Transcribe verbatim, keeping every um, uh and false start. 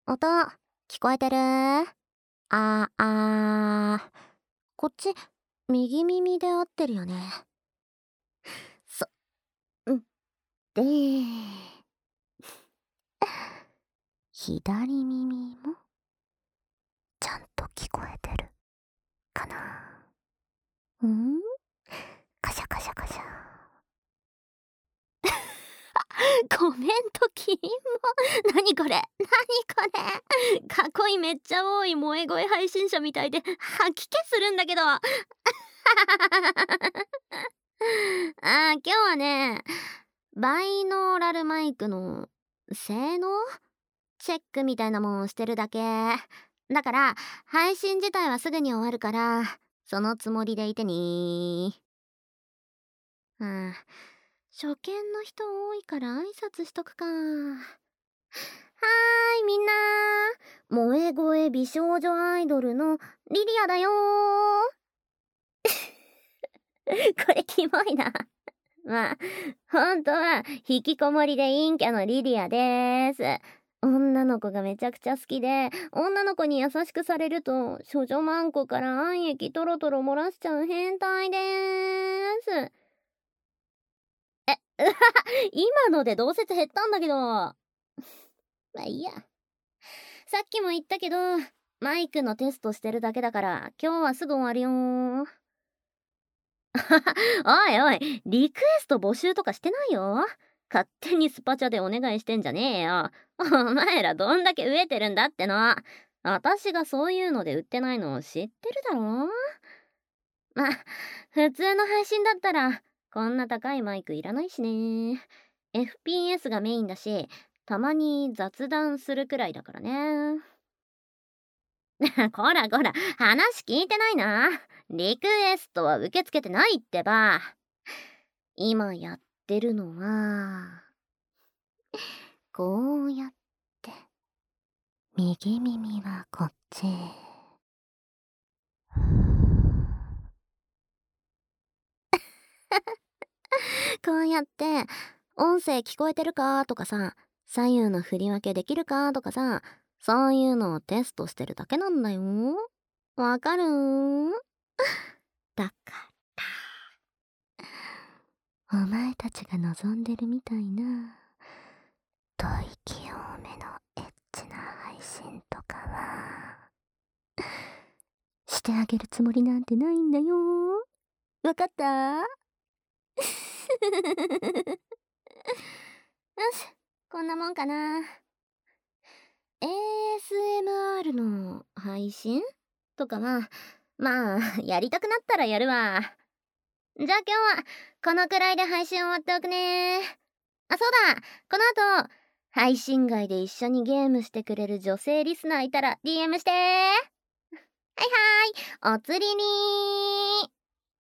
音、聞こえてる？あーあー。こっち、右耳で合ってるよね。そ、んで、左耳も、ちゃんと聞こえてるかな。んカシャカシャカシャ。コメントキモ。なにこれ、なにこれ。囲いめっちゃ多い萌え声配信者みたいで吐き気するんだけど。あー、今日はね、バイノーラルマイクの性能チェックみたいなもんをしてるだけ。だから、配信自体はすぐに終わるから、そのつもりでいてにー。うん。初見の人多いから挨拶しとくか。はーい、みんなー。萌え声美少女アイドルのリリアだよー。これキモいな。まあ、ほんとは、引きこもりで陰キャのリリアでーす。女の子がめちゃくちゃ好きで、女の子に優しくされると、処女マンコから暗液トロトロ漏らしちゃう変態でーす。え、うわ、今ので同説減ったんだけど。まあいいや。さっきも言ったけど、マイクのテストしてるだけだから、今日はすぐ終わるよー。おいおい、リクエスト募集とかしてないよ。勝手にスパチャでお願いしてんじゃねえよ。お前らどんだけ飢えてるんだっての。私がそういうので売ってないの知ってるだろ。ま、普通の配信だったら、こんな高いマイクいらないしね。エフピーエス がメインだし、たまに雑談するくらいだからね。こらこら、話聞いてないな。リクエストは受け付けてないってば。今やってるのは、こうやって、右耳はこっち。こうやって、音声聞こえてるかとかさ、左右の振り分けできるかとかさ、そういうのをテストしてるだけなんだよ。わかるー？だから、お前たちが望んでるみたいな、吐息多めのエッチな配信とかは、してあげるつもりなんてないんだよ。わかった？よし、こんなもんかな。エーエスエムアール の配信とかは、まあ、やりたくなったらやるわ。じゃあ今日は、このくらいで配信終わっておくね。あ、そうだ、この後、配信外で一緒にゲームしてくれる女性リスナーいたら ディーエム して。はいはい、おつりにー。